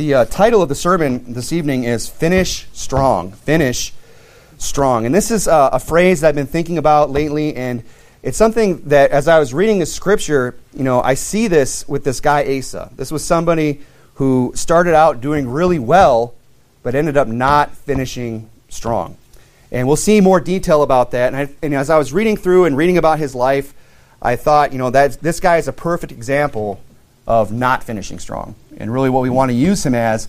The title of the sermon this evening is Finish Strong. Finish Strong. And this is a phrase that I've been thinking about lately, and it's something that as I was reading the scripture, I see this with this guy Asa. This was somebody who started out doing really well, but ended up not finishing strong. And we'll see more detail about that. And as I was reading through and reading about his life, I thought, that this guy is a perfect example of not finishing strong. And really what we want to use him as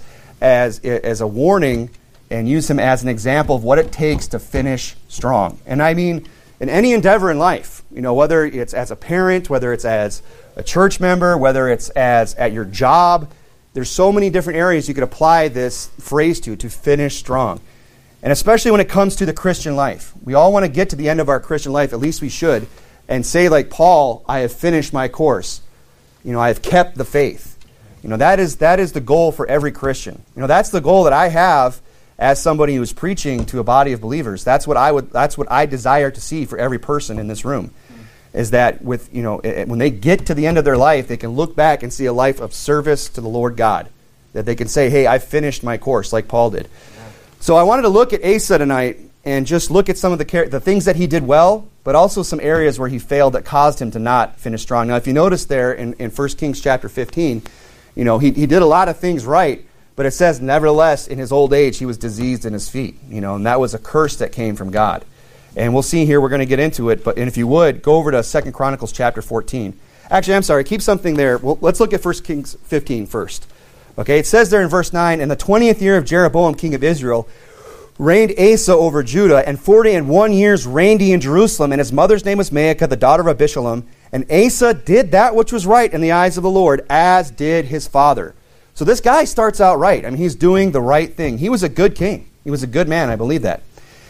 a warning and use him as an example of what it takes to finish strong. And I mean, in any endeavor in life, whether it's as a parent, whether it's as a church member, whether it's as at your job, there's so many different areas you could apply this phrase to finish strong. And especially when it comes to the Christian life. We all want to get to the end of our Christian life, at least we should, and say like Paul, I have finished my course. I have kept the faith. That is the goal for every Christian. That's the goal that I have as somebody who is preaching to a body of believers. That's what I desire to see for every person in this room. Is that when they get to the end of their life, they can look back and see a life of service to the Lord God. That they can say, hey, I finished my course like Paul did. So I wanted to look at Asa tonight and just look at some of the things that he did well, but also some areas where he failed that caused him to not finish strong. Now, if you notice there in 1 Kings chapter 15, he did a lot of things right, but it says, nevertheless, in his old age, he was diseased in his feet, and that was a curse that came from God. And we'll see here, we're going to get into it, and if you would, go over to 2 Chronicles chapter 14. Actually, I'm sorry, keep something there. Well, let's look at 1 Kings 15 first. Okay, it says there in verse 9, in the 20th year of Jeroboam, king of Israel, reigned Asa over Judah, and 41 years reigned he in Jerusalem, and his mother's name was Maacah, the daughter of Abishalom. And Asa did that which was right in the eyes of the Lord, as did his father. So this guy starts out right. I mean, he's doing the right thing. He was a good king. He was a good man, I believe that.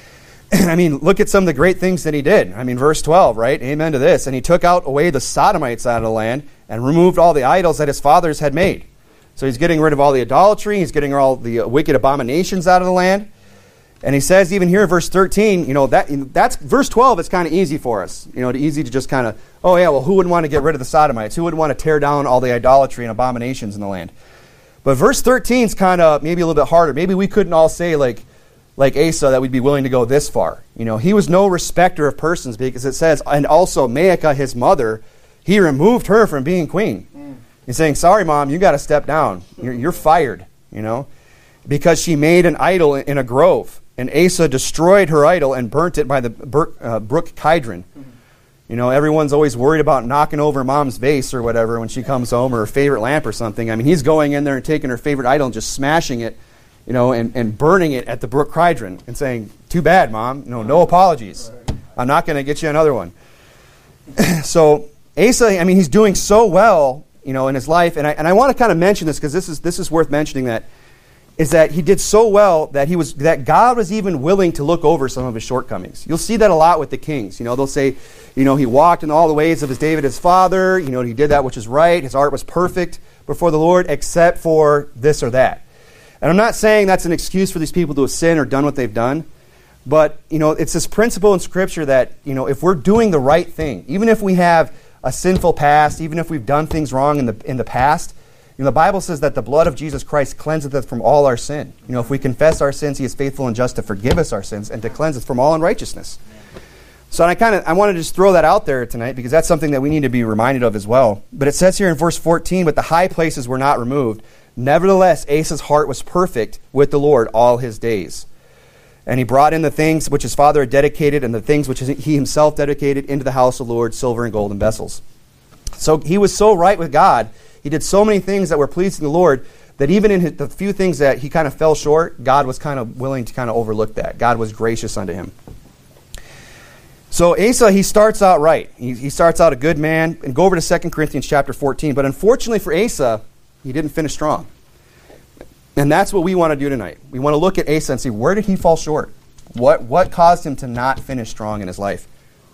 I mean, look at some of the great things that he did. I mean, verse 12, right? Amen to this. And he took out away the Sodomites out of the land and removed all the idols that his fathers had made. So he's getting rid of all the idolatry. He's getting all the wicked abominations out of the land. And he says even here in verse 13, that's verse 12 is kind of easy for us. Easy to just kind of, oh yeah, well, who wouldn't want to get rid of the Sodomites? Who wouldn't want to tear down all the idolatry and abominations in the land? But verse 13 is kind of maybe a little bit harder. Maybe we couldn't all say like Asa that we'd be willing to go this far. He was no respecter of persons, because it says, and also Maacah, his mother, he removed her from being queen. He's saying, sorry, Mom, you got to step down. You're fired, because she made an idol in a grove. And Asa destroyed her idol and burnt it by the brook Kidron. Everyone's always worried about knocking over Mom's vase or whatever when she comes home, or her favorite lamp or something. I mean, he's going in there and taking her favorite idol and just smashing it, and burning it at the brook Kidron and saying, too bad, Mom. No apologies. I'm not going to get you another one. So Asa, I mean, he's doing so well, in his life. And I want to kind of mention this because this is worth mentioning, that is that he did so well that God was even willing to look over some of his shortcomings. You'll see that a lot with the kings. They'll say, he walked in all the ways of his David, his father. He did that which is right. His art was perfect before the Lord, except for this or that. And I'm not saying that's an excuse for these people to have sinned or done what they've done. But, it's this principle in Scripture that, if we're doing the right thing, even if we have a sinful past, even if we've done things wrong in the past, the Bible says that the blood of Jesus Christ cleanseth us from all our sin. If we confess our sins, he is faithful and just to forgive us our sins and to cleanse us from all unrighteousness. So I want to just throw that out there tonight, because that's something that we need to be reminded of as well. But it says here in verse 14, but the high places were not removed. Nevertheless, Asa's heart was perfect with the Lord all his days. And he brought in the things which his father had dedicated, and the things which he himself dedicated into the house of the Lord, silver and golden vessels. So he was so right with God. He did so many things that were pleasing the Lord that even in the few things that he kind of fell short, God was kind of willing to kind of overlook that. God was gracious unto him. So Asa, he starts out right. He starts out a good man. And go over to 2 Corinthians chapter 14. But unfortunately for Asa, he didn't finish strong. And that's what we want to do tonight. We want to look at Asa and see, where did he fall short? What caused him to not finish strong in his life?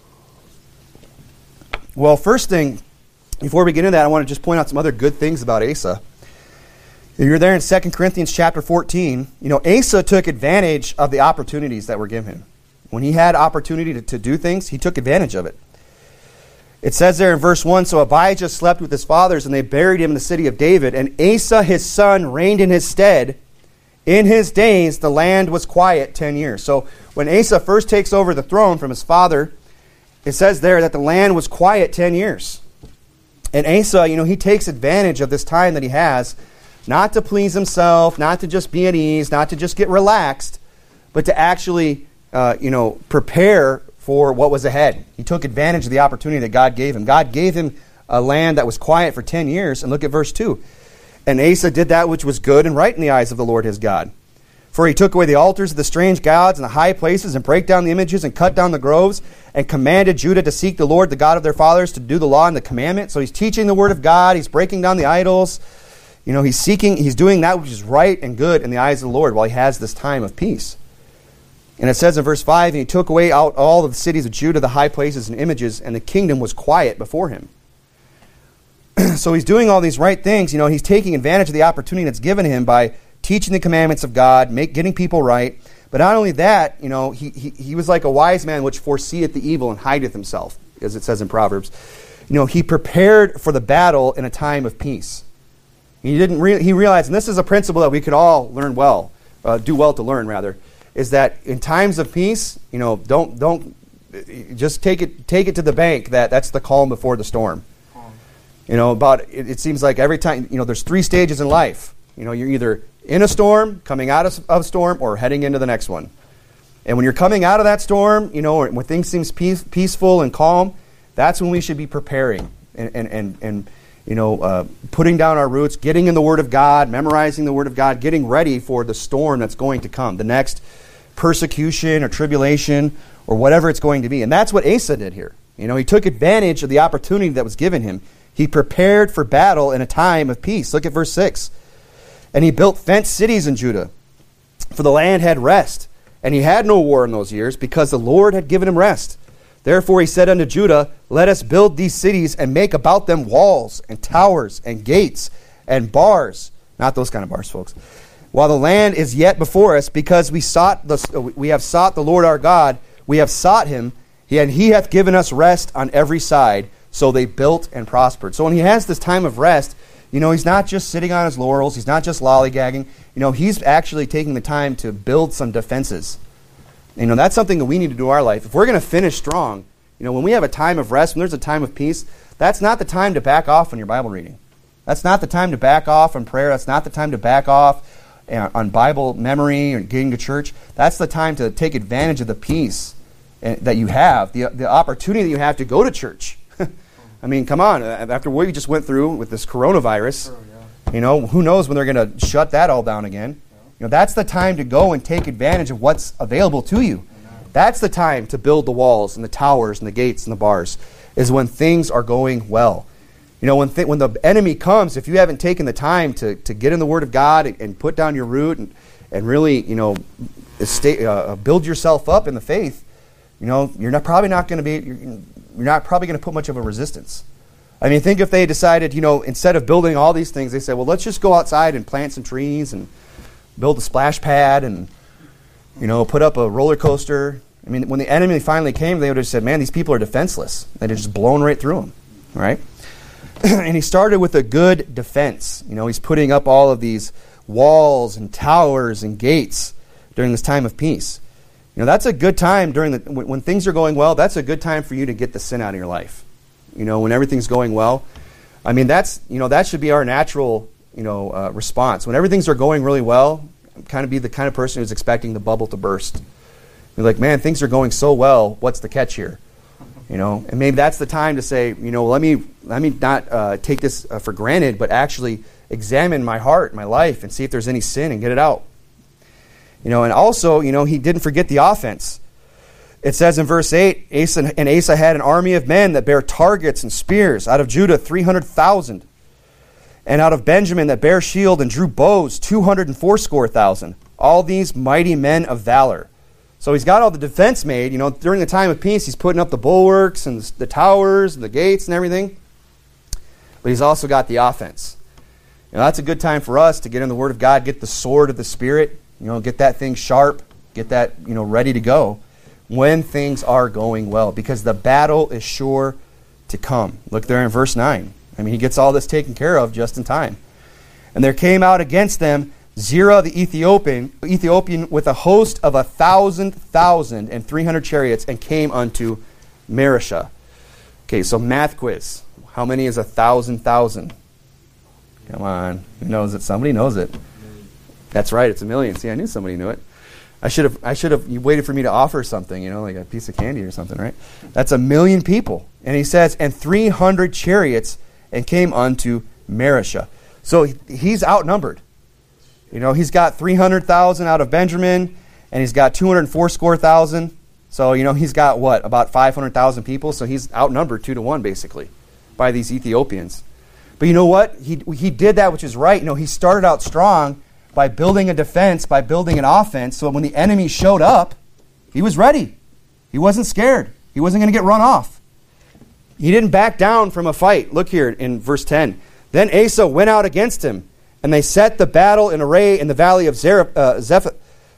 Well, first thing, before we get into that, I want to just point out some other good things about Asa. If you're there in 2 Corinthians chapter 14, Asa took advantage of the opportunities that were given him. When he had opportunity to do things, he took advantage of it. It says there in verse 1, so Abijah slept with his fathers, and they buried him in the city of David. And Asa his son reigned in his stead. In his days the land was quiet 10 years. So when Asa first takes over the throne from his father, it says there that the land was quiet 10 years. And Asa, he takes advantage of this time that he has, not to please himself, not to just be at ease, not to just get relaxed, but to actually, prepare for what was ahead. He took advantage of the opportunity that God gave him. God gave him a land that was quiet for 10 years. And look at verse 2. And Asa did that which was good and right in the eyes of the Lord his God. For he took away the altars of the strange gods and the high places, and brake down the images, and cut down the groves, and commanded Judah to seek the Lord, the God of their fathers, to do the law and the commandment. So he's teaching the word of God. He's breaking down the idols. He's doing that which is right and good in the eyes of the Lord while he has this time of peace. And it says in verse 5, and he took away out all of the cities of Judah, the high places and images, and the kingdom was quiet before him. So he's doing all these right things. He's taking advantage of the opportunity that's given him by teaching the commandments of God, getting people right. But not only that, he was like a wise man which foreseeth the evil and hideth himself, as it says in Proverbs. He prepared for the battle in a time of peace. He realized, and this is a principle that we could all learn well, do well to learn rather, is that in times of peace, don't just take it to the bank that that's the calm before the storm. It seems like every time, there's 3 stages in life. You're either in a storm, coming out of a storm, or heading into the next one. And when you're coming out of that storm, or when things seem peaceful and calm, that's when we should be preparing and putting down our roots, getting in the Word of God, memorizing the Word of God, getting ready for the storm that's going to come, the next persecution or tribulation or whatever it's going to be. And that's what Asa did here. He took advantage of the opportunity that was given him. He prepared for battle in a time of peace. Look at verse 6. And he built fenced cities in Judah, for the land had rest, and he had no war in those years, because the Lord had given him rest. Therefore he said unto Judah, let us build these cities, and make about them walls, and towers, and gates, and bars. Not those kind of bars, folks. While the land is yet before us, because we have sought the Lord our God, we have sought him, and he hath given us rest on every side. So they built and prospered. So when he has this time of rest, he's not just sitting on his laurels. He's not just lollygagging. He's actually taking the time to build some defenses. That's something that we need to do in our life. If we're going to finish strong, when we have a time of rest, when there's a time of peace, that's not the time to back off on your Bible reading. That's not the time to back off on prayer. That's not the time to back off on Bible memory or getting to church. That's the time to take advantage of the peace that you have, the opportunity that you have to go to church. I mean, come on. After what you just went through with this coronavirus, who knows when they're going to shut that all down again. That's the time to go and take advantage of what's available to you. That's the time to build the walls and the towers and the gates and the bars, is when things are going well. When the enemy comes, if you haven't taken the time to get in the Word of God and put down your root and really, build yourself up in the faith, you're not probably going to put much of a resistance. I mean, think if they decided, instead of building all these things, they said, well, let's just go outside and plant some trees and build a splash pad and, put up a roller coaster. I mean, when the enemy finally came, they would have said, man, these people are defenseless. They'd have just blown right through them, right? And he started with a good defense. He's putting up all of these walls and towers and gates during this time of peace. That's a good time when things are going well. That's a good time for you to get the sin out of your life. When everything's going well. I mean, that should be our natural, response. When everything's are going really well, kind of be the kind of person who's expecting the bubble to burst. You're like, man, things are going so well. What's the catch here? And maybe that's the time to say, let me not take this for granted, but actually examine my heart, my life, and see if there's any sin and get it out. And also, he didn't forget the offense. It says in verse 8, Asa had an army of men that bare targets and spears. Out of Judah, 300,000. And out of Benjamin that bare shield and drew bows, 280,000. All these mighty men of valor. So he's got all the defense made. During the time of peace, he's putting up the bulwarks and the towers and the gates and everything. But he's also got the offense. That's a good time for us to get in the Word of God, get the sword of the Spirit, get that thing sharp, get that, ready to go when things are going well. Because the battle is sure to come. Look there in verse 9. I mean, he gets all this taken care of just in time. And there came out against them Zerah the Ethiopian with a host of 1,000,000 and 300 chariots, and came unto Marishah. Okay, so math quiz. How many is 1,000,000? Come on. Who knows it? Somebody knows it. That's right, it's 1,000,000. See, I knew somebody knew it. I should have you waited for me to offer something, like a piece of candy or something, right? That's 1,000,000 people. And he says, and 300 chariots, and came unto Marishah. So he's outnumbered. He's got 300,000 out of Benjamin, and he's got 240,000. So, he's got what? About 500,000 people. So he's outnumbered 2-1, basically, by these Ethiopians. But you know what? He did that which is right. He started out strong by building a defense, by building an offense. So when the enemy showed up, he was ready. He wasn't scared. He wasn't going to get run off. He didn't back down from a fight. Look here in verse 10. Then Asa went out against him, and they set the battle in array in the valley of Zephathah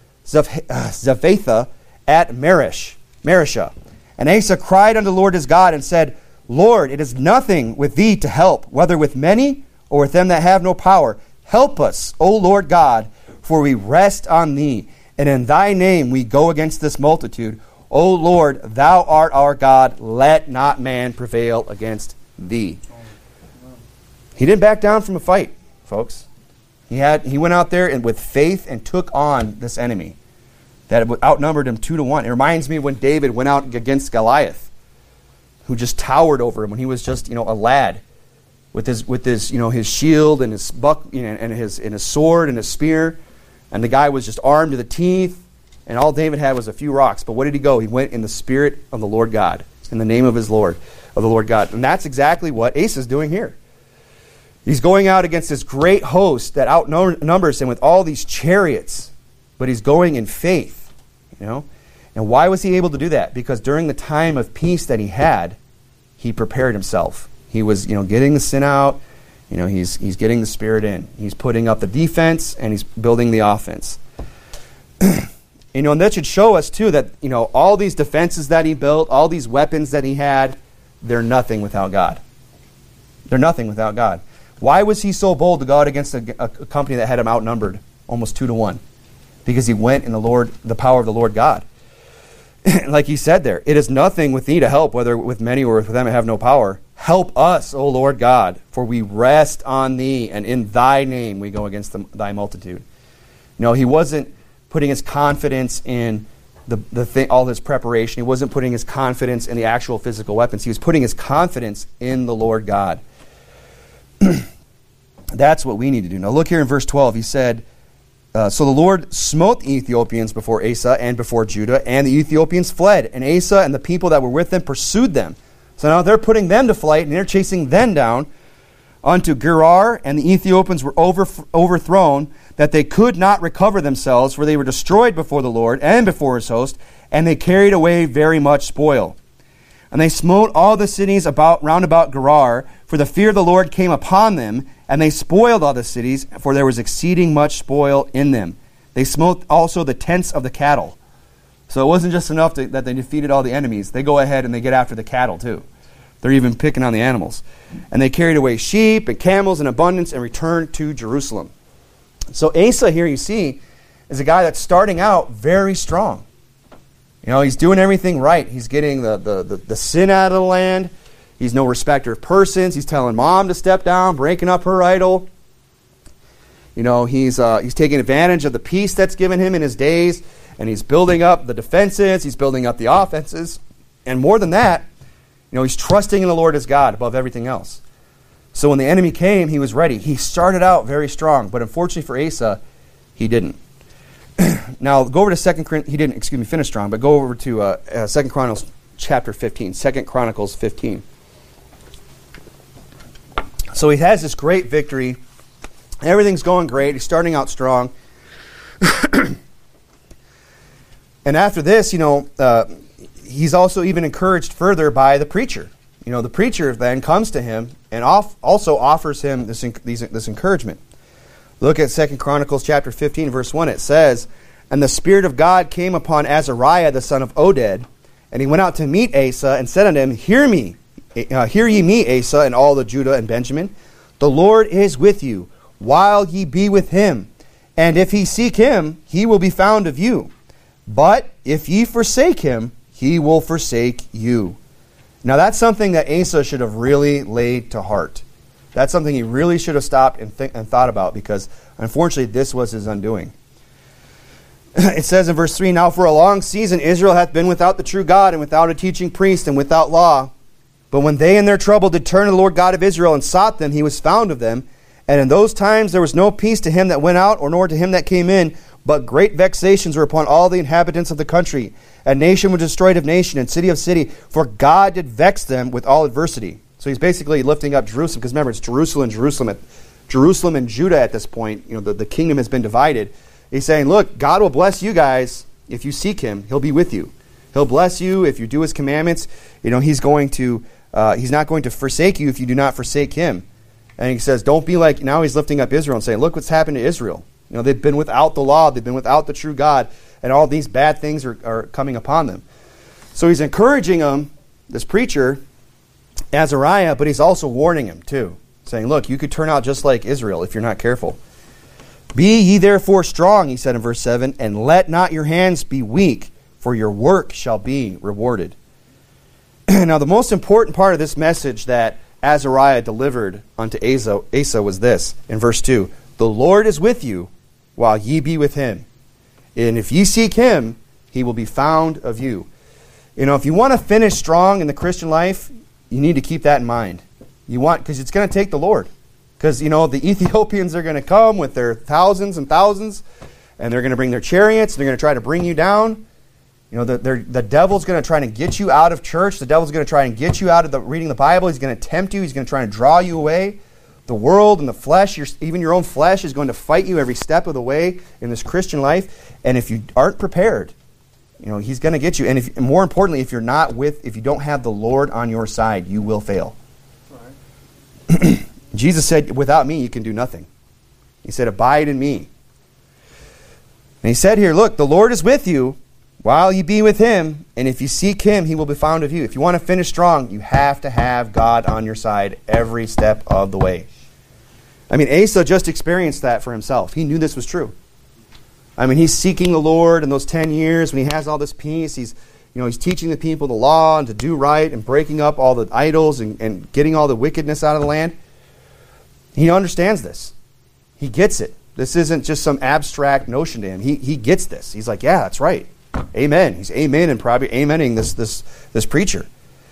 at Marishah. And Asa cried unto the Lord his God, and said, Lord, it is nothing with thee to help, whether with many or with them that have no power. Help us, O Lord God, for we rest on thee, and in thy name we go against this multitude. O Lord, thou art our God, let not man prevail against thee. He didn't back down from a fight, folks. He went out there and with faith and took on this enemy that outnumbered him 2-1. It reminds me when David went out against Goliath, who just towered over him when he was just a lad, with his his shield and his and his sword and his spear, and the guy was just armed to the teeth, and all David had was a few rocks. But what did he go? He went in the spirit of the Lord God, in the name of the Lord God, and that's exactly what Asa is doing here. He's going out against this great host that outnumbers him with all these chariots, but he's going in faith, And why was he able to do that? Because during the time of peace that he had, he prepared himself. He was, getting the sin out. He's getting the spirit in. He's putting up the defense, and he's building the offense. And that should show us, too, that, all these defenses that he built, all these weapons that he had, they're nothing without God. They're nothing without God. Why was he so bold to go out against a company that had him outnumbered almost 2-1? Because he went in the power of the Lord God. Like he said there, it is nothing with thee to help, whether with many or with them that have no power. Help us, O Lord God, for we rest on thee, and in thy name we go against thy multitude. He wasn't putting his confidence in all his preparation. He wasn't putting his confidence in the actual physical weapons. He was putting his confidence in the Lord God. That's what we need to do. Now look here in verse 12. He said, so the Lord smote the Ethiopians before Asa and before Judah, and the Ethiopians fled. And Asa and the people that were with them pursued them. So now they're putting them to flight, and they're chasing them down unto Gerar, and the Ethiopians were overthrown, that they could not recover themselves, for they were destroyed before the Lord and before his host, and they carried away very much spoil. And they smote all the cities round about Gerar, for the fear of the Lord came upon them, and they spoiled all the cities, for there was exceeding much spoil in them. They smote also the tents of the cattle. So it wasn't just enough that they defeated all the enemies. They go ahead and they get after the cattle too. They're even picking on the animals. And they carried away sheep and camels in abundance and returned to Jerusalem. So Asa here, you see, is a guy that's starting out very strong. He's doing everything right. He's getting the sin out of the land. He's no respecter of persons. He's telling mom to step down, breaking up her idol. He's taking advantage of the peace that's given him in his days, and he's building up the defenses. He's building up the offenses. And more than that, he's trusting in the Lord as God above everything else. So when the enemy came, he was ready. He started out very strong, but unfortunately for Asa, he didn't. Now, go over to he didn't finish strong, but go over to 2 Chronicles chapter 15. 2 Chronicles 15. So he has this great victory. Everything's going great. He's starting out strong. And after this, he's also even encouraged further by the preacher. The preacher then comes to him and also offers him this encouragement. Look at 2 Chronicles chapter 15, verse 1. It says, and the Spirit of God came upon Azariah, the son of Oded, and he went out to meet Asa and said unto him, hear me, Hear ye me, Asa, and all the Judah and Benjamin. The Lord is with you, while ye be with him. And if ye seek him, he will be found of you. But if ye forsake him, he will forsake you. Now that's something that Asa should have really laid to heart. That's something he really should have stopped and thought about, because unfortunately this was his undoing. It says in verse 3, Now for a long season Israel hath been without the true God, and without a teaching priest, and without law. But when they in their trouble did turn to the Lord God of Israel and sought them, he was found of them. And in those times there was no peace to him that went out, or nor to him that came in, but great vexations were upon all the inhabitants of the country. And nation was destroyed of nation, and city of city, for God did vex them with all adversity. So he's basically lifting up Jerusalem, because remember, it's Jerusalem and Judah at this point. The kingdom has been divided. He's saying, look, God will bless you guys if you seek him. He'll be with you. He'll bless you if you do his commandments. He's not going to forsake you if you do not forsake him. And he says, don't be like, now he's lifting up Israel and saying, look what's happened to Israel. They've been without the law. They've been without the true God. And all these bad things are coming upon them. So he's encouraging them, this preacher, Azariah, but he's also warning him too, saying, look, you could turn out just like Israel if you're not careful. Be ye therefore strong, he said in verse 7, and let not your hands be weak, for your work shall be rewarded. Now, the most important part of this message that Azariah delivered unto Asa was this, in verse 2, The Lord is with you, while ye be with him. And if ye seek him, he will be found of you. If you want to finish strong in the Christian life, you need to keep that in mind. Because it's going to take the Lord. Because, the Ethiopians are going to come with their thousands and thousands, and they're going to bring their chariots, and they're going to try to bring you down. The devil's going to try to get you out of church. The devil's going to try and get you out of reading the Bible. He's going to tempt you. He's going to try and draw you away. The world and the flesh, even your own flesh, is going to fight you every step of the way in this Christian life. And if you aren't prepared, he's going to get you. And more importantly, if you don't have the Lord on your side, you will fail. Right. Jesus said, without me, you can do nothing. He said, abide in me. And he said here, look, the Lord is with you while you be with him, and if you seek him, he will be found of you. If you want to finish strong, you have to have God on your side every step of the way. Asa just experienced that for himself. He knew this was true. He's seeking the Lord in those 10 years when he has all this peace. He's teaching the people the law and to do right and breaking up all the idols and getting all the wickedness out of the land. He understands this. He gets it. This isn't just some abstract notion to him. He gets this. He's like, yeah, that's right. Amen. He's amen and probably amening this preacher.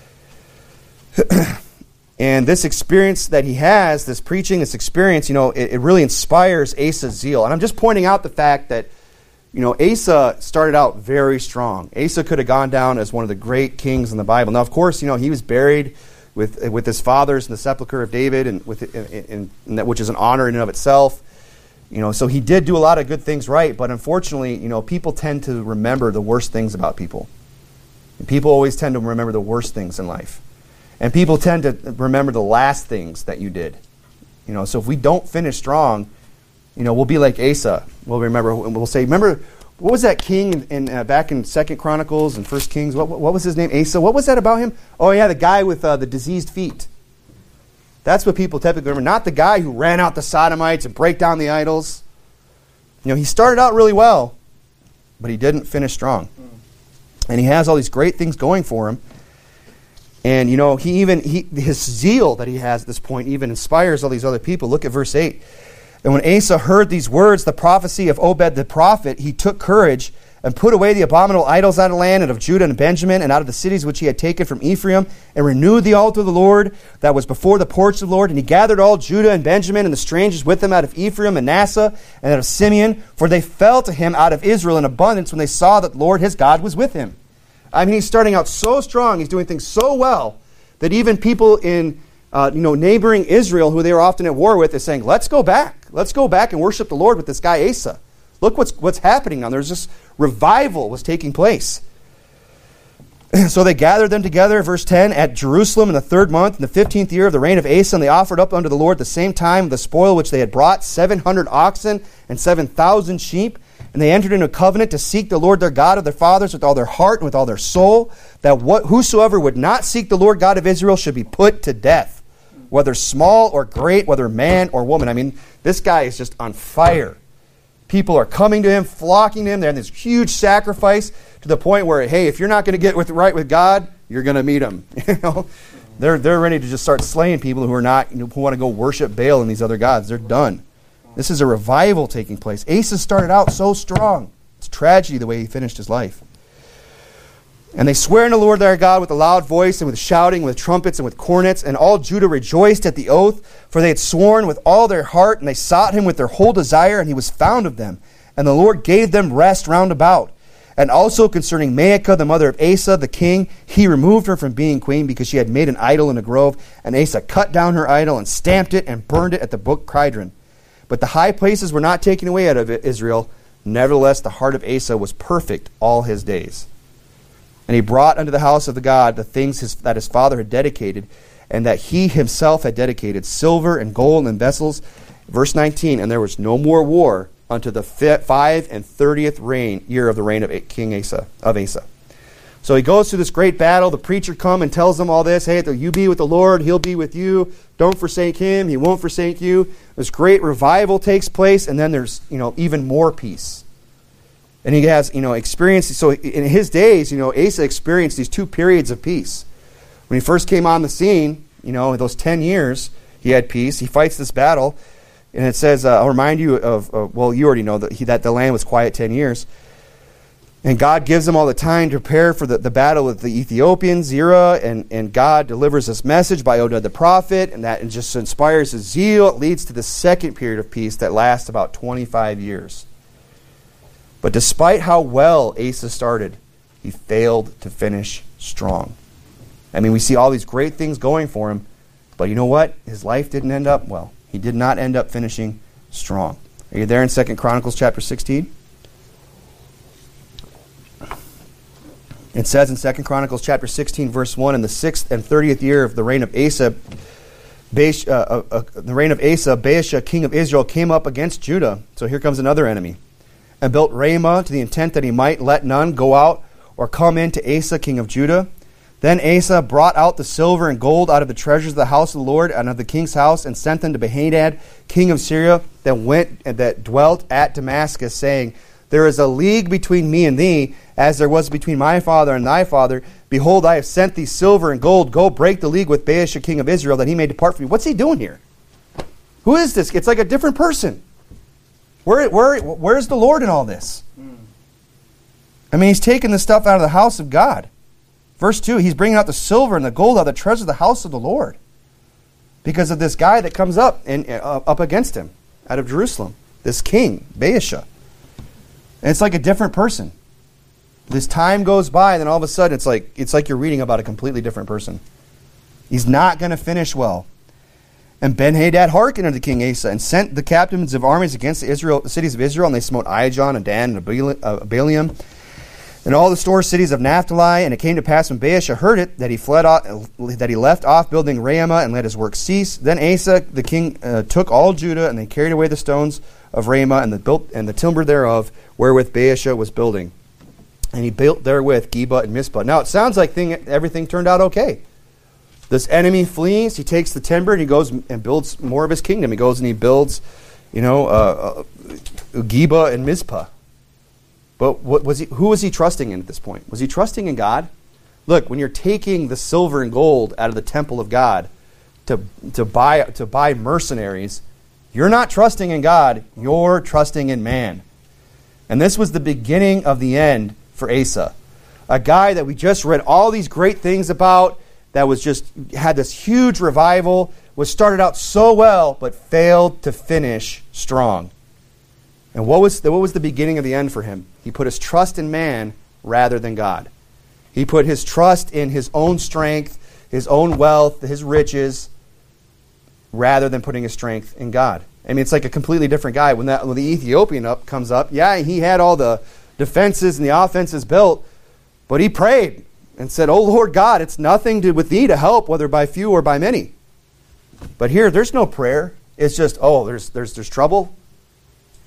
And this experience that he has, this preaching, this experience, it really inspires Asa's zeal. And I'm just pointing out the fact that, Asa started out very strong. Asa could have gone down as one of the great kings in the Bible. Now, of course, he was buried with his fathers in the sepulcher of David, and which is an honor in and of itself. So he did do a lot of good things right, but unfortunately, people tend to remember the worst things about people. And people always tend to remember the worst things in life. And people tend to remember the last things that you did. So if we don't finish strong, we'll be like Asa. We'll say, remember, what was that king back in 2 Chronicles and 1 Kings? What was his name? Asa. What was that about him? Oh, yeah, the guy with the diseased feet. That's what people typically remember. Not the guy who ran out the Sodomites and break down the idols. He started out really well, but he didn't finish strong. And he has all these great things going for him. And, his zeal that he has at this point even inspires all these other people. Look at verse 8. And when Asa heard these words, the prophecy of Obed the prophet, he took courage and put away the abominable idols out of the land and of Judah and Benjamin and out of the cities which he had taken from Ephraim, and renewed the altar of the Lord that was before the porch of the Lord. And he gathered all Judah and Benjamin and the strangers with him out of Ephraim, Manasseh, and out of Simeon, for they fell to him out of Israel in abundance when they saw that the Lord his God was with him. He's starting out so strong, he's doing things so well, that even people in neighboring Israel, who they were often at war with, is saying, let's go back and worship the Lord with this guy Asa. Look what's happening now. There's this revival was taking place. So they gathered them together, verse 10, at Jerusalem in the 3rd month, in the 15th year of the reign of Asa, and they offered up unto the Lord the same time the spoil which they had brought, 700 oxen and 7,000 sheep. And they entered into a covenant to seek the Lord their God of their fathers with all their heart and with all their soul, that whosoever would not seek the Lord God of Israel should be put to death, whether small or great, whether man or woman. I mean, this guy is just on fire. People are coming to him, flocking to him. They're in this huge sacrifice to the point where, hey, if you're not going to get right with God, you're going to meet him. They're ready to just start slaying people who are not, who want to go worship Baal and these other gods. They're done. This is a revival taking place. Asa started out so strong. It's tragedy the way he finished his life. And they swear in the Lord their God with a loud voice and with shouting, with trumpets and with cornets. And all Judah rejoiced at the oath, for they had sworn with all their heart, and they sought him with their whole desire, and he was found of them. And the Lord gave them rest round about. And also concerning Maacah, the mother of Asa, the king, he removed her from being queen because she had made an idol in a grove. And Asa cut down her idol and stamped it and burned it at the brook Kidron. But the high places were not taken away out of Israel. Nevertheless, the heart of Asa was perfect all his days. And he brought unto the house of the God the things that his father had dedicated, and that he himself had dedicated, silver and gold and vessels. Verse 19, and there was no more war unto the 35th year of the reign of King Asa. So he goes through this great battle. The preacher comes and tells them all this. Hey, you be with the Lord, he'll be with you. Don't forsake him, he won't forsake you. This great revival takes place, and then there's even more peace. And he has experienced. So in his days, Asa experienced these two periods of peace. When he first came on the scene, in those 10 years, he had peace. He fights this battle, and it says, I'll remind you of, you already know that the land was quiet 10 years. And God gives them all the time to prepare for the battle with the Ethiopians, Zerah, and God delivers this message by Oded the prophet, and that just inspires his zeal. It leads to the second period of peace that lasts about 25 years. But despite how well Asa started, he failed to finish strong. I mean, we see all these great things going for him, but you know what? His life didn't end up well. He did not end up finishing strong. Are you there in 2 Chronicles chapter 16? It says in 2 Chronicles chapter 16, verse 1, in the 6th and 30th year of the reign of Asa, Baasha, king of Israel, came up against Judah. So here comes another enemy. And built Ramah to the intent that he might let none go out or come in to Asa, king of Judah. Then Asa brought out the silver and gold out of the treasures of the house of the Lord and of the king's house, and sent them to Benhadad, king of Syria, that dwelt at Damascus, saying, There is a league between me and thee, as there was between my father and thy father. Behold, I have sent thee silver and gold. Go break the league with Baasha, king of Israel, that he may depart from you. What's he doing here? Who is this? It's like a different person. Where's the Lord in all this? I mean, he's taking the stuff out of the house of God. Verse 2, he's bringing out the silver and the gold out of the treasure of the house of the Lord, because of this guy that comes up against him out of Jerusalem, this king, Baasha. And it's like a different person. This time goes by, and then all of a sudden it's like you're reading about a completely different person. He's not going to finish well. And Benhadad hearkened unto King Asa, and sent the captains of armies against the cities of Israel, and they smote Ijon and Dan and Abelium, and all the store cities of Naphtali. And it came to pass when Baasha heard it, that he left off building Ramah, and let his work cease. Then Asa the king took all Judah, and they carried away the stones of Ramah and the timber thereof, wherewith Baasha was building. And he built therewith Geba and Mizpah. Now it sounds like everything turned out okay. This enemy flees, he takes the timber, and he goes and builds more of his kingdom. He goes and he builds, Geba and Mizpah. But who was he trusting in at this point? Was he trusting in God? Look, when you're taking the silver and gold out of the temple of God to buy mercenaries, you're not trusting in God, you're trusting in man. And this was the beginning of the end for Asa. A guy that we just read all these great things about, that had this huge revival, was started out so well, but failed to finish strong. And what was the beginning of the end for him? He put his trust in man rather than God. He put his trust in his own strength, his own wealth, his riches, rather than putting his strength in God. I mean, it's like a completely different guy. When the Ethiopian comes up, yeah, he had all the defenses and the offenses built, but he prayed and said, "Oh Lord God, it's nothing with thee to help, whether by few or by many." But here, there's no prayer. It's just, there's trouble.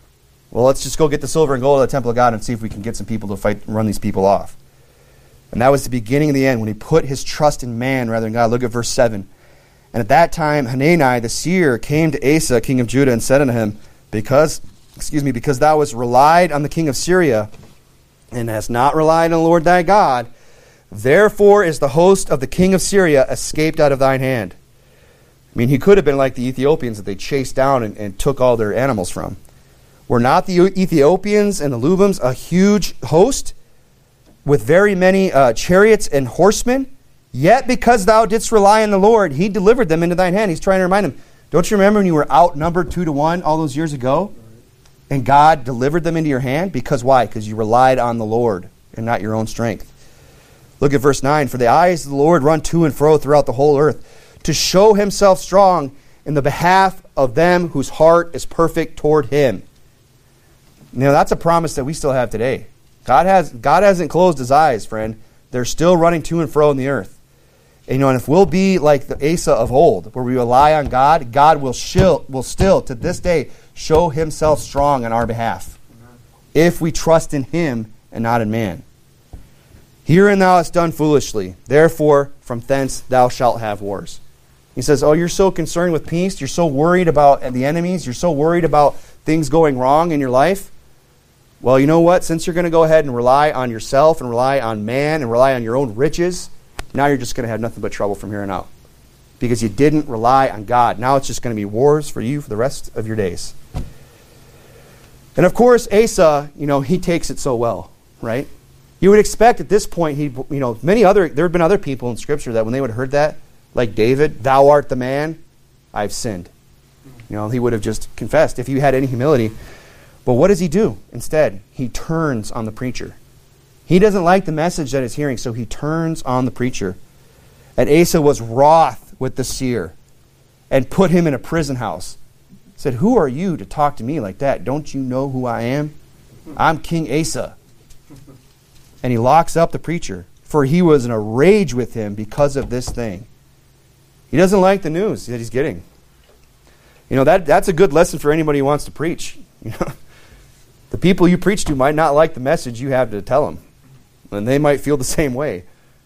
Well, let's just go get the silver and gold of the temple of God and see if we can get some people to fight and run these people off. And that was the beginning of the end when he put his trust in man rather than God. Look at verse 7. And at that time Hanani the seer came to Asa, king of Judah, and said unto him, because thou hast relied on the king of Syria, and hast not relied on the Lord thy God, therefore is the host of the king of Syria escaped out of thine hand. I mean, he could have been like the Ethiopians that they chased down and took all their animals from. Were not the Ethiopians and the Lubims a huge host with very many chariots and horsemen? Yet because thou didst rely on the Lord, he delivered them into thine hand. He's trying to remind them, don't you remember when you were outnumbered 2-1 all those years ago? And God delivered them into your hand? Because why? Because you relied on the Lord and not your own strength. Look at verse 9. For the eyes of the Lord run to and fro throughout the whole earth, to show himself strong in the behalf of them whose heart is perfect toward him. Now that's a promise that we still have today. God hasn't closed his eyes, friend. They're still running to and fro in the earth. And if we'll be like the Asa of old, where we rely on God, God will still to this day show himself strong on our behalf. If we trust in him and not in man. Herein thou hast done foolishly. Therefore from thence thou shalt have wars. He says, oh, you're so concerned with peace. You're so worried about the enemies. You're so worried about things going wrong in your life. Well, you know what? Since you're going to go ahead and rely on yourself and rely on man and rely on your own riches, now you're just going to have nothing but trouble from here on out. Because you didn't rely on God. Now it's just going to be wars for you for the rest of your days. And of course, Asa, he takes it so well, right? You would expect at this point, there had been other people in Scripture that when they would have heard that, like David, thou art the man, I've sinned. He would have just confessed if he had any humility. But what does he do instead? He turns on the preacher. He doesn't like the message that he's hearing, so he turns on the preacher. And Asa was wroth with the seer and put him in a prison house. Said, who are you to talk to me like that? Don't you know who I am? I'm King Asa. And he locks up the preacher, for he was in a rage with him because of this thing. He doesn't like the news that he's getting. That's a good lesson for anybody who wants to preach. The people you preach to might not like the message you have to tell them. And they might feel the same way.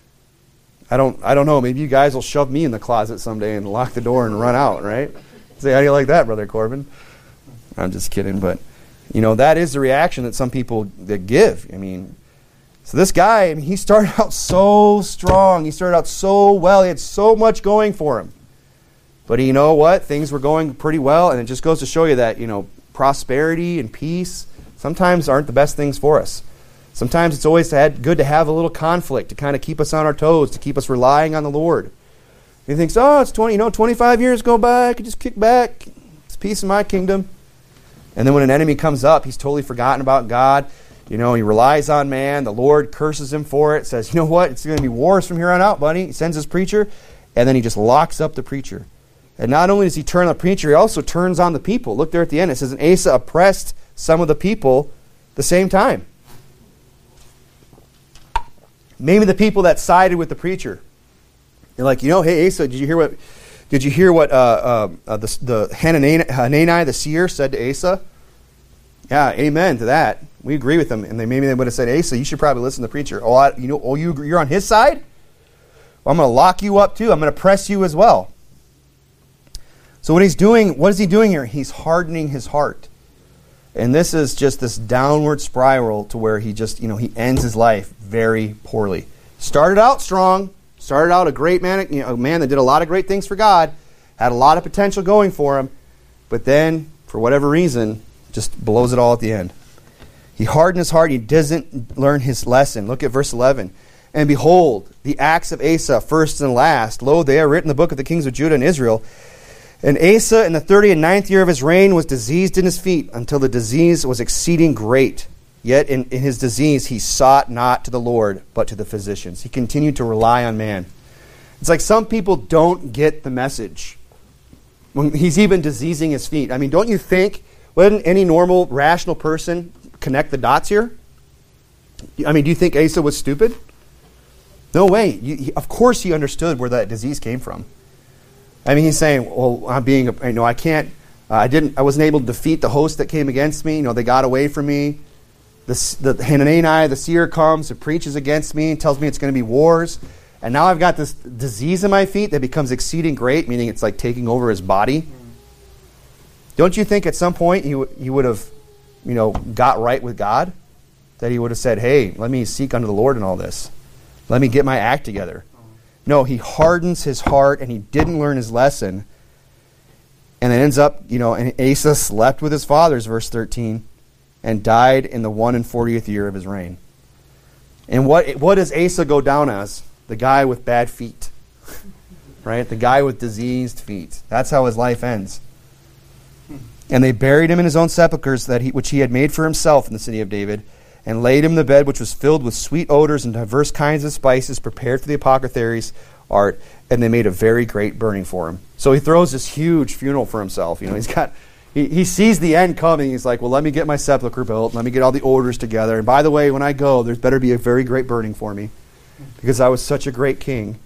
I don't know. Maybe you guys will shove me in the closet someday and lock the door and run out, right? Say, how do you like that, Brother Corbin? I'm just kidding. But, that is the reaction that some people that give. So this guy, he started out so strong. He started out so well. He had so much going for him. But you know what? Things were going pretty well. And it just goes to show you that, prosperity and peace sometimes aren't the best things for us. Sometimes it's always good to have a little conflict to kind of keep us on our toes, to keep us relying on the Lord. He thinks, it's 25 years go by, I could just kick back. It's peace in my kingdom. And then when an enemy comes up, he's totally forgotten about God. He relies on man. The Lord curses him for it, says, you know what? It's going to be wars from here on out, buddy. He sends his preacher, and then he just locks up the preacher. And not only does he turn on the preacher, he also turns on the people. Look there at the end. It says, and Asa oppressed some of the people the same time. Maybe the people that sided with the preacher. You're like, hey Asa, did you hear what the Hanani the seer said to Asa? Yeah, amen to that. We agree with them. And maybe they would have said, Asa, you should probably listen to the preacher. You're on his side? Well, I'm going to lock you up too. I'm going to press you as well. So what is he doing here? He's hardening his heart. And this is just this downward spiral to where he just, he ends his life very poorly. Started out strong, started out a great man, a man that did a lot of great things for God, had a lot of potential going for him, but then, for whatever reason, just blows it all at the end. He hardened his heart, he doesn't learn his lesson. Look at verse 11. And behold, the acts of Asa, first and last, lo, they are written in the book of the kings of Judah and Israel. And Asa, in the 39th year of his reign, was diseased in his feet, until the disease was exceeding great. Yet in his disease he sought not to the Lord, but to the physicians. He continued to rely on man. It's like some people don't get the message. When he's even diseasing his feet. Don't you think, wouldn't any normal, rational person connect the dots here? Do you think Asa was stupid? No way. Of course he understood where that disease came from. He's saying, well, I I wasn't able to defeat the host that came against me. They got away from me. The Hanani, the seer, comes and preaches against me and tells me it's going to be wars. And now I've got this disease in my feet that becomes exceeding great, meaning it's like taking over his body. Don't you think at some point he would have, got right with God? That he would have said, hey, let me seek unto the Lord in all this. Let me get my act together. No, he hardens his heart and he didn't learn his lesson. And it ends up, and Asa slept with his fathers, verse 13, and died in the 41st year of his reign. And what does Asa go down as? The guy with bad feet. Right? The guy with diseased feet. That's how his life ends. And they buried him in his own sepulchres which he had made for himself in the city of David, and laid him in the bed which was filled with sweet odors and diverse kinds of spices prepared for the apothecary's art, and they made a very great burning for him. So he throws this huge funeral for himself. He sees the end coming. He's like, well, let me get my sepulcher built. Let me get all the odors together. And by the way, when I go, there's better be a very great burning for me, because I was such a great king.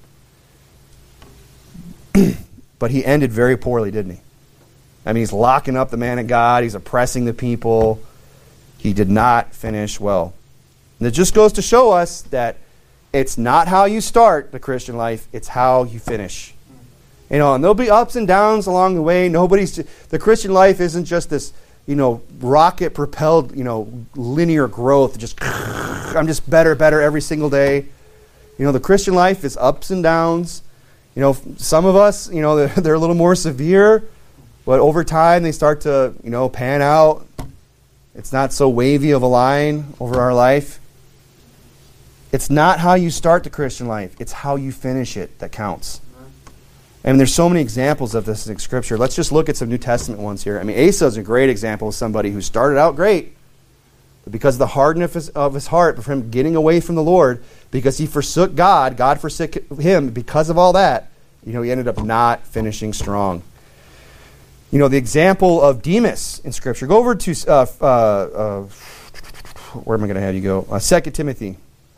But he ended very poorly, didn't he? He's locking up the man of God. He's oppressing the people. He did not finish well. And it just goes to show us that it's not how you start the Christian life, it's how you finish. And there'll be ups and downs along the way. The Christian life isn't just this, rocket-propelled, linear growth. I'm just better every single day. The Christian life is ups and downs. Some of us, they're a little more severe, but over time they start to, pan out. It's not so wavy of a line over our life. It's not how you start the Christian life. It's how you finish it that counts. And there's so many examples of this in Scripture. Let's just look at some New Testament ones here. Asa is a great example of somebody who started out great, but because of the hardness of his heart, from him getting away from the Lord, because he forsook God, God forsook him. Because of all that, he ended up not finishing strong. The example of Demas in Scripture. Go over to, where am I going to have you go? 2 Timothy.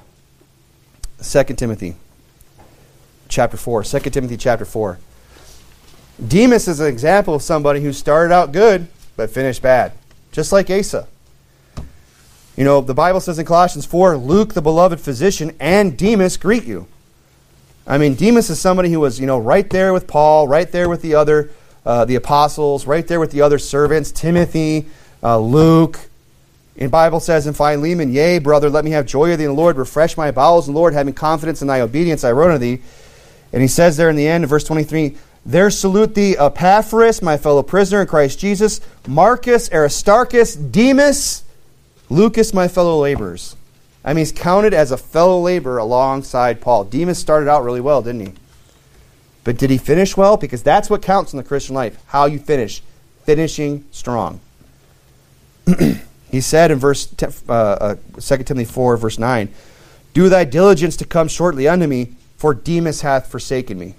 2 Timothy chapter 4. 2 Timothy chapter 4. Demas is an example of somebody who started out good, but finished bad. Just like Asa. The Bible says in Colossians 4, Luke, the beloved physician, and Demas greet you. Demas is somebody who was, right there with Paul, right there with the apostles, right there with the other servants, Timothy, Luke. And the Bible says in Philemon, yea, brother, let me have joy of thee in the Lord, refresh my bowels in the Lord, having confidence in thy obedience, I wrote unto thee. And he says there in the end of verse 23, there salute thee Epaphras, my fellow prisoner in Christ Jesus, Marcus, Aristarchus, Demas, Lucas, my fellow laborers. He's counted as a fellow laborer alongside Paul. Demas started out really well, didn't he? But did he finish well? Because that's what counts in the Christian life, how you finish, finishing strong. He said in 2 Timothy 4, verse 9, do thy diligence to come shortly unto me, for Demas hath forsaken me.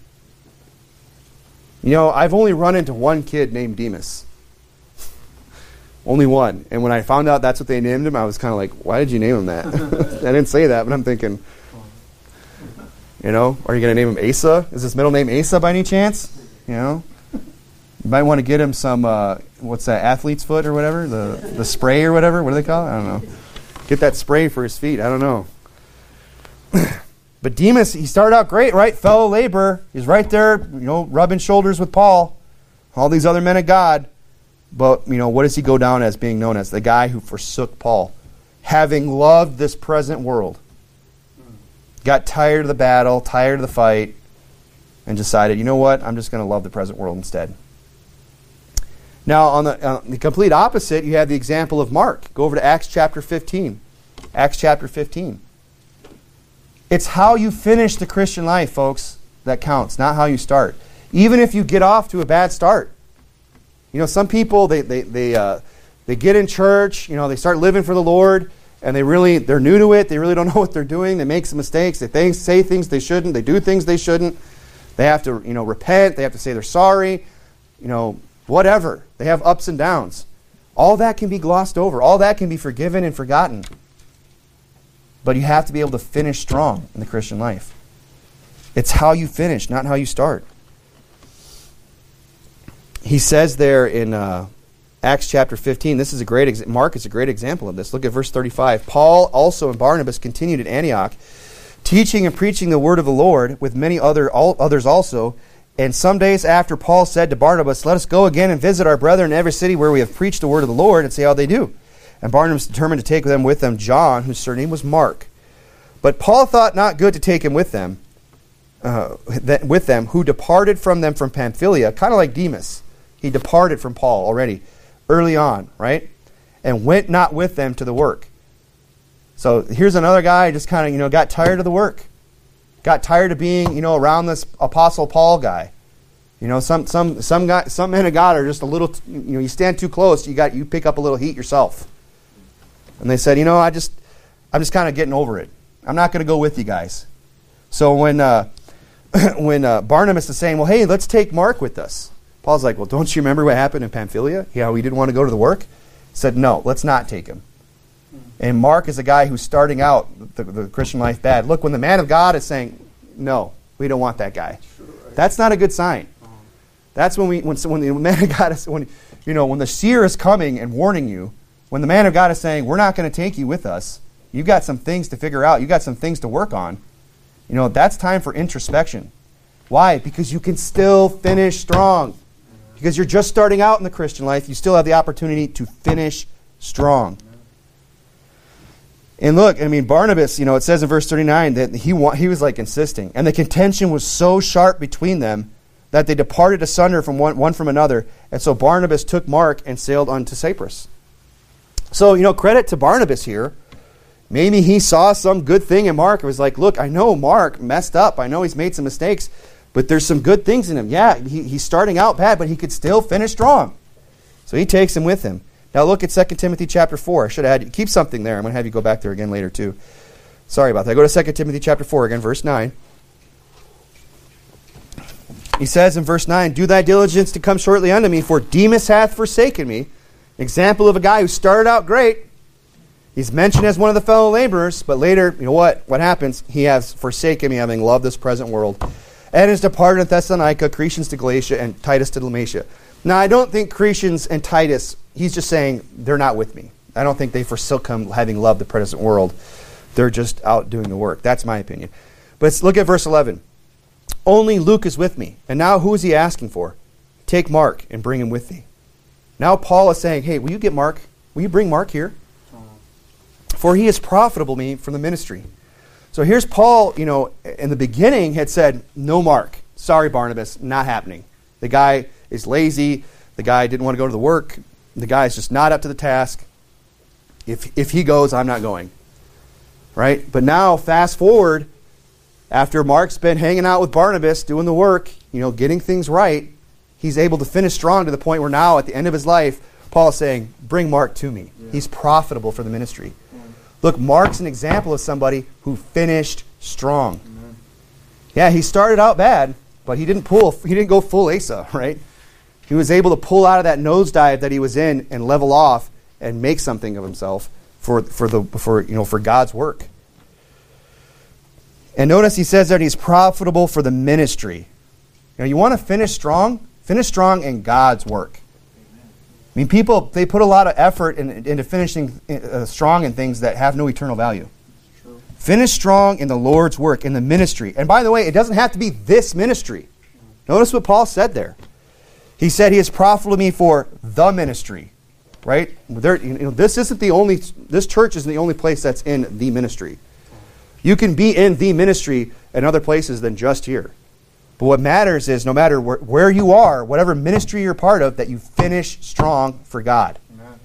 I've only run into one kid named Demas. Only one. And when I found out that's what they named him, I was kind of like, why did you name him that? I didn't say that, but I'm thinking, are you going to name him Asa? Is his middle name Asa by any chance? You might want to get him some, what's that, athlete's foot or whatever? The spray or whatever? What do they call it? I don't know. Get that spray for his feet. I don't know. But Demas, he started out great, right? Fellow laborer. He's right there, rubbing shoulders with Paul, all these other men of God. But, what does he go down as being known as? The guy who forsook Paul, having loved this present world. Got tired of the battle, tired of the fight, and decided, you know what? I'm just going to love the present world instead. Now, on the complete opposite, you have the example of Mark. Go over to Acts chapter 15. Acts chapter 15. It's how you finish the Christian life, folks, that counts, not how you start. Even if you get off to a bad start. Some people, they get in church, they start living for the Lord, and they're new to it. They really don't know what they're doing. They make some mistakes. They say things they shouldn't. They do things they shouldn't. They have to, repent. They have to say they're sorry. Whatever. They have ups and downs. All that can be glossed over. All that can be forgiven and forgotten. But you have to be able to finish strong in the Christian life. It's how you finish, not how you start. he says there in Acts chapter 15, this is a great Mark is a great example of this. Look at verse 35. Paul also and Barnabas continued at Antioch, teaching and preaching the word of the Lord with many others also. And some days after, Paul said to Barnabas, let us go again and visit our brethren in every city where we have preached the word of the Lord and see how they do. And Barnabas determined to take with them John, whose surname was Mark. But Paul thought not good to take him with them, who departed from them from Pamphylia, kind of like Demas. He departed from Paul already, early on, right? And went not with them to the work. So here's another guy just kind of, got tired of the work. Got tired of being, around this Apostle Paul guy. Some men of God are just a little, you stand too close, you pick up a little heat yourself. And they said, I'm just kind of getting over it. I'm not going to go with you guys. So when Barnabas is saying, well, hey, let's take Mark with us. Paul's like, well, don't you remember what happened in Pamphylia? How he didn't want to go to the work? He said, no, let's not take him. And Mark is a guy who's starting out the Christian life bad. Look, when the man of God is saying, no, we don't want that guy. That's not a good sign. That's when the man of God is, when the seer is coming and warning you, when the man of God is saying, we're not going to take you with us, you've got some things to figure out, you've got some things to work on, that's time for introspection. Why? Because you can still finish strong. Because you're just starting out in the Christian life, you still have the opportunity to finish strong. And look, Barnabas, it says in verse 39 that he was like insisting. And the contention was so sharp between them that they departed asunder from one from another. And so Barnabas took Mark and sailed unto Cyprus. So, credit to Barnabas here. Maybe he saw some good thing in Mark. It was like, look, I know Mark messed up. I know he's made some mistakes. But there's some good things in him. Yeah, he's starting out bad, but he could still finish strong. So he takes him with him. Now look at 2 Timothy chapter 4. I should have had you keep something there. I'm going to have you go back there again later too. Sorry about that. Go to 2 Timothy chapter 4 again, verse 9. He says in verse 9, do thy diligence to come shortly unto me, for Demas hath forsaken me. Example of a guy who started out great. He's mentioned as one of the fellow laborers, but later, what happens? He has forsaken me, having loved this present world, and is departed to Thessalonica, Crescens to Galatia, and Titus to Dalmatia. Now, I don't think Crescens and Titus, he's just saying they're not with me. I don't think they forsook him having loved the present world. They're just out doing the work. That's my opinion. But look at verse 11. Only Luke is with me. And now who is he asking for? Take Mark and bring him with thee. Now Paul is saying, hey, will you get Mark? Will you bring Mark here? For he is profitable me for the ministry. So here's Paul, in the beginning had said, no Mark. Sorry, Barnabas, not happening. The guy is lazy. The guy didn't want to go to the work. The guy is just not up to the task. If he goes, I'm not going. Right? But now, fast forward, after Mark's been hanging out with Barnabas, doing the work, getting things right, he's able to finish strong to the point where now, at the end of his life, Paul is saying, bring Mark to me. Yeah. He's profitable for the ministry. Yeah. Look, Mark's an example of somebody who finished strong. Amen. Yeah, he started out bad, but he didn't go full Asa, right? He was able to pull out of that nosedive that he was in and level off and make something of himself for God's work. And notice he says that he's profitable for the ministry. You want to finish strong? Finish strong in God's work. People, they put a lot of effort into finishing strong in things that have no eternal value. Finish strong in the Lord's work, in the ministry. And by the way, it doesn't have to be this ministry. Notice what Paul said there. He said he is profitable to me for the ministry. Right? This church isn't the only place that's in the ministry. You can be in the ministry in other places than just here. But what matters is no matter where you are, whatever ministry you're part of, that you finish strong for God.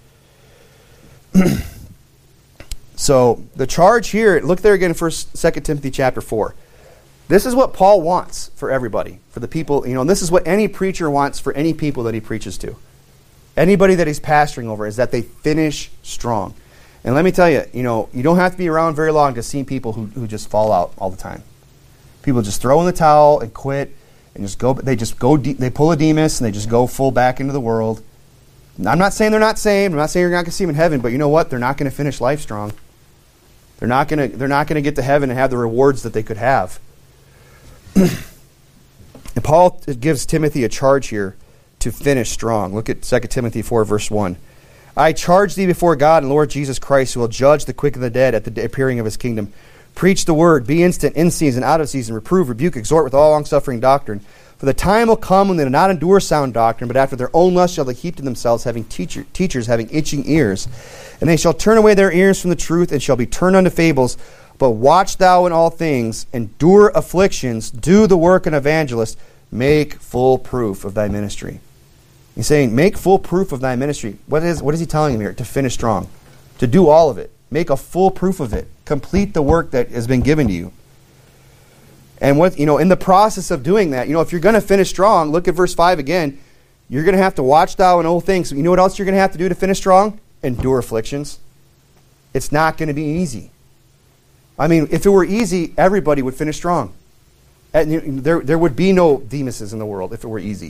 So the charge here, look there again in 2 Timothy chapter 4. This is what Paul wants for everybody, for the people, and this is what any preacher wants for any people that he preaches to. Anybody that he's pastoring over, is that they finish strong. And let me tell you, you don't have to be around very long to see people who just fall out all the time. People just throw in the towel and quit and they pull a Demas and they just go full back into the world. I'm not saying they're not saved. I'm not saying you're not going to see them in heaven, but you know what? They're not going to finish life strong. They're not going to get to heaven and have the rewards that they could have. And Paul gives Timothy a charge here to finish strong. Look at 2 Timothy 4, verse 1. I charge thee before God and Lord Jesus Christ, who will judge the quick and the dead at the appearing of his kingdom. Preach the word, be instant, in season, out of season, reprove, rebuke, exhort with all longsuffering doctrine. For the time will come when they do not endure sound doctrine, but after their own lust shall they heap to themselves, having teachers having itching ears. And they shall turn away their ears from the truth, and shall be turned unto fables. But watch thou in all things, endure afflictions, do the work of an evangelist, make full proof of thy ministry. He's saying, make full proof of thy ministry. What is he telling him here? To finish strong. To do all of it. Make a full proof of it. Complete the work that has been given to you. And what, in the process of doing that, if you're going to finish strong, look at verse 5 again. You're going to have to watch thou in all things. You know what else you're going to have to do to finish strong? Endure afflictions. It's not going to be easy. I mean, if it were easy, everybody would finish strong. And there would be no Demases in the world if it were easy.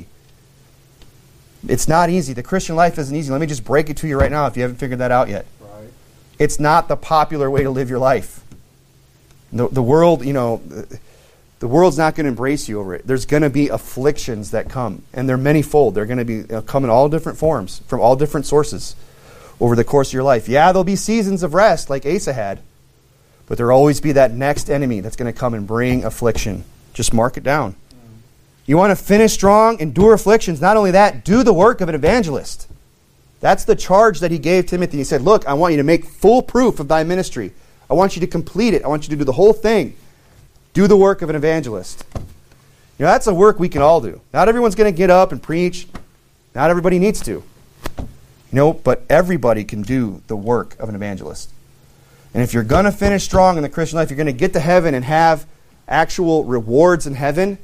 It's not easy. The Christian life isn't easy. Let me just break it to you right now if you haven't figured that out yet. Right. It's not the popular way to live your life. The world, the world's not going to embrace you over it. There's going to be afflictions that come, and they're manyfold. They're going to be come in all different forms, from all different sources over the course of your life. Yeah, there'll be seasons of rest like Asa had, but there'll always be that next enemy that's going to come and bring affliction. Just mark it down. You want to finish strong, endure afflictions. Not only that, do the work of an evangelist. That's the charge that he gave Timothy. He said, look, I want you to make full proof of thy ministry. I want you to complete it. I want you to do the whole thing. Do the work of an evangelist. That's a work we can all do. Not everyone's going to get up and preach. Not everybody needs to. But everybody can do the work of an evangelist. And if you're going to finish strong in the Christian life, you're going to get to heaven and have actual rewards in heaven,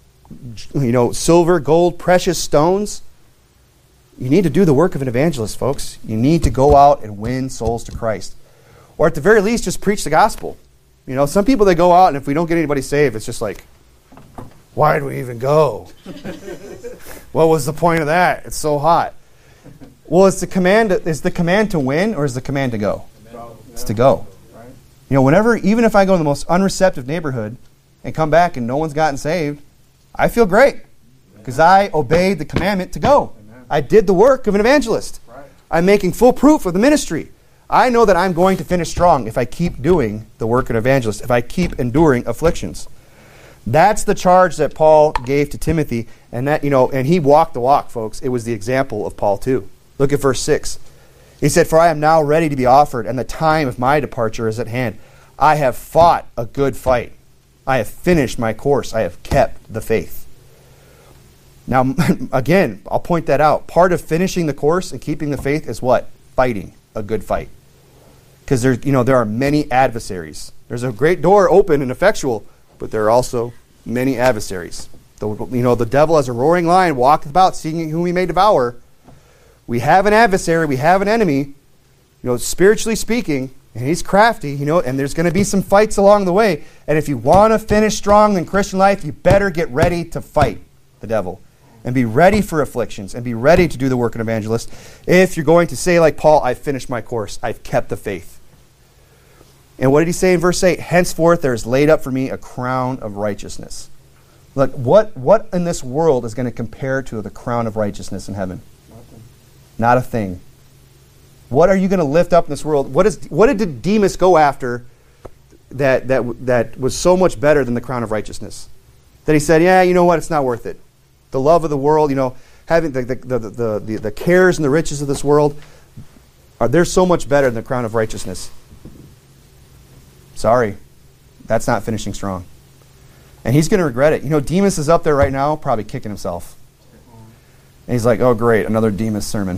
silver, gold, precious stones, you need to do the work of an evangelist, folks. You need to go out and win souls to Christ. Or at the very least, just preach the gospel. Some people, they go out, and if we don't get anybody saved, it's just like, why do we even go? What was the point of that? It's so hot. Well, is the command to win, or is the command to go? It's to go. Whenever, even if I go in the most unreceptive neighborhood and come back and no one's gotten saved, I feel great because I obeyed the commandment to go. Amen. I did the work of an evangelist. Right. I'm making full proof of the ministry. I know that I'm going to finish strong if I keep doing the work of an evangelist, if I keep enduring afflictions. That's the charge that Paul gave to Timothy, and that and he walked the walk, folks. It was the example of Paul too. Look at verse 6. He said, "For I am now ready to be offered, and the time of my departure is at hand. I have fought a good fight. I have finished my course. I have kept the faith." Now, again, I'll point that out. Part of finishing the course and keeping the faith is what? Fighting a good fight. Because there are many adversaries. There's a great door open and effectual, but there are also many adversaries. The devil as a roaring lion walketh about, seeking whom he may devour. We have an adversary. We have an enemy, spiritually speaking. And he's crafty, and there's going to be some fights along the way. And if you want to finish strong in Christian life, you better get ready to fight the devil. And be ready for afflictions. And be ready to do the work of an evangelist. If you're going to say like Paul, I've finished my course. I've kept the faith. And what did he say in verse 8? Henceforth there is laid up for me a crown of righteousness. Look, what in this world is going to compare to the crown of righteousness in heaven? Nothing. Not a thing. What are you going to lift up in this world? What did Demas go after that was so much better than the crown of righteousness? That he said, yeah, you know what? It's not worth it. The love of the world, having the cares and the riches of this world, they're so much better than the crown of righteousness. Sorry, that's not finishing strong. And he's going to regret it. Demas is up there right now, probably kicking himself. And he's like, oh, great, another Demas sermon.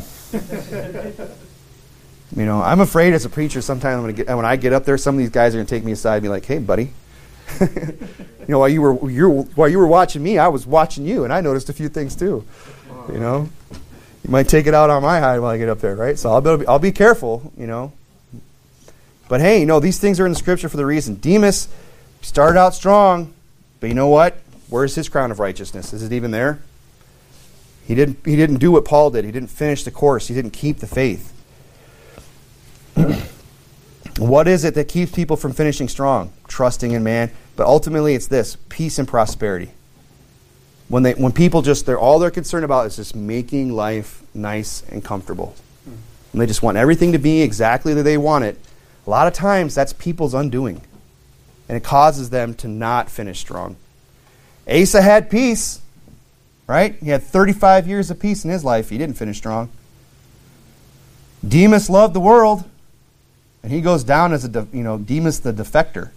I'm afraid as a preacher sometimes when I get up there, some of these guys are going to take me aside and be like, hey, buddy. While you were watching me, I was watching you, and I noticed a few things too. You might take it out on my hide when I get up there, right? So I'll be careful, But hey, these things are in the Scripture for the reason. Demas started out strong, but you know what? Where's his crown of righteousness? Is it even there? He didn't do what Paul did. He didn't finish the course. He didn't keep the faith. What is it that keeps people from finishing strong? Trusting in man. But ultimately it's this: peace and prosperity. When people all they're concerned about is just making life nice and comfortable. And they just want everything to be exactly the way they want it. A lot of times that's people's undoing. And it causes them to not finish strong. Asa had peace, right? He had 35 years of peace in his life. He didn't finish strong. Demas loved the world, and he goes down as Demas the defector.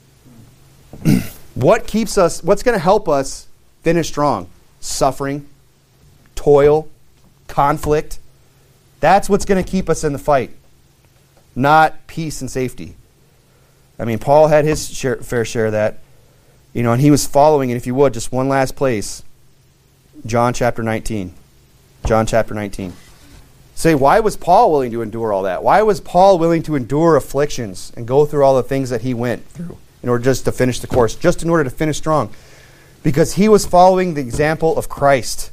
What's going to help us finish strong? Suffering, toil, conflict. That's what's going to keep us in the fight, not peace and safety. I mean, Paul had his fair share of that, and he was following it. If you would, just one last place, John chapter 19. John chapter 19. Say, why was Paul willing to endure all that? Why was Paul willing to endure afflictions and go through all the things that he went through in order just to finish the course, just in order to finish strong? Because he was following the example of Christ.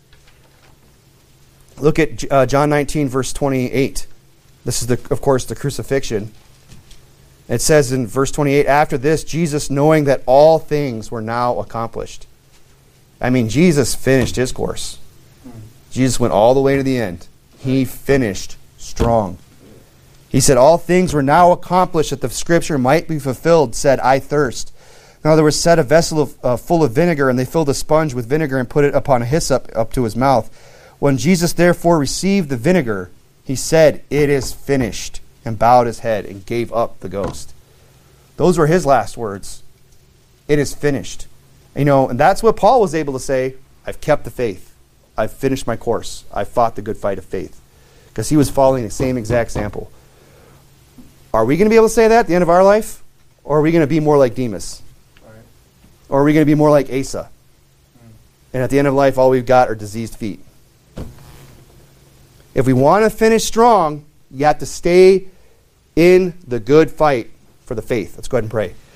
Look at John 19, verse 28. This is, of course, the crucifixion. It says in verse 28, after this, Jesus, knowing that all things were now accomplished. I mean, Jesus finished his course. Jesus went all the way to the end. He finished strong. He said, all things were now accomplished that the scripture might be fulfilled, said, I thirst. Now there was set a vessel full of vinegar, and they filled a sponge with vinegar and put it upon a hyssop up to his mouth. When Jesus therefore received the vinegar, he said, it is finished, and bowed his head and gave up the ghost. Those were his last words. It is finished. And that's what Paul was able to say, I've kept the faith. I've finished my course. I've fought the good fight of faith. Because he was following the same exact example. Are we going to be able to say that at the end of our life? Or are we going to be more like Demas? Right. Or are we going to be more like Asa? And at the end of life, all we've got are diseased feet. If we want to finish strong, you have to stay in the good fight for the faith. Let's go ahead and pray.